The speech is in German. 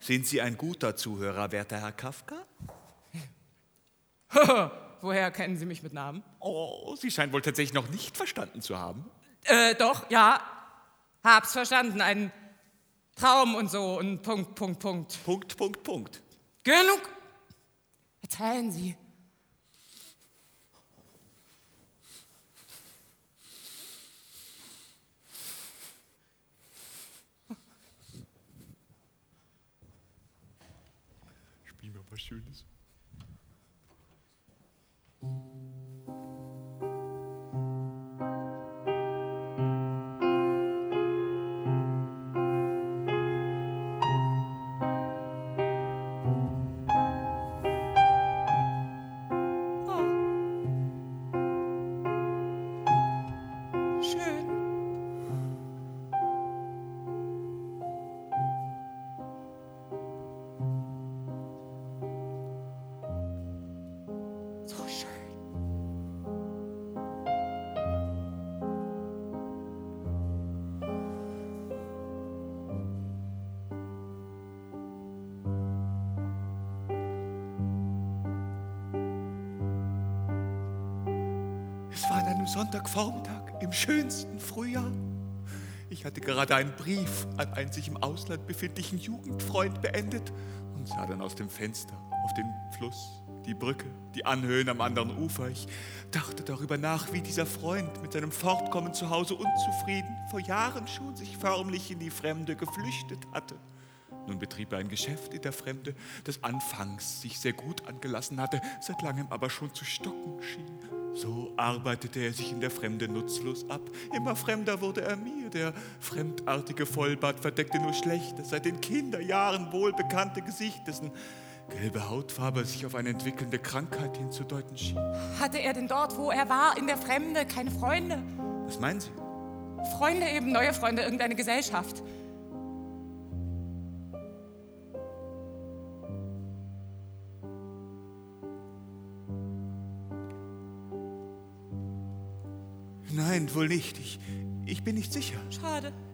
Sind Sie ein guter Zuhörer, werter Herr Kafka? Woher kennen Sie mich mit Namen? Oh, Sie scheinen wohl tatsächlich noch nicht verstanden zu haben. Doch, ja. Hab's verstanden. Ein Traum und so und Punkt. Punkt. Genug. Erzählen Sie. Spiel mir was Schönes. Es war an einem Sonntagvormittag im schönsten Frühjahr. Ich hatte gerade einen Brief an einen sich im Ausland befindlichen Jugendfreund beendet und sah dann aus dem Fenster auf den Fluss, die Brücke, die Anhöhen am anderen Ufer. Ich dachte darüber nach, wie dieser Freund mit seinem Fortkommen zu Hause unzufrieden vor Jahren schon sich förmlich in die Fremde geflüchtet hatte. Nun betrieb er ein Geschäft in der Fremde, das anfangs sich sehr gut angelassen hatte, seit langem aber schon zu stocken schien. So arbeitete er sich in der Fremde nutzlos ab. Immer fremder wurde er mir. Der fremdartige Vollbart verdeckte nur schlecht das seit den Kinderjahren wohlbekannte Gesicht, dessen gelbe Hautfarbe sich auf eine entwickelnde Krankheit hinzudeuten schien. Hatte er denn dort, wo er war, in der Fremde, keine Freunde? Was meinen Sie? Freunde eben, neue Freunde, irgendeine Gesellschaft. Nein, wohl nicht. Ich bin nicht sicher. Schade.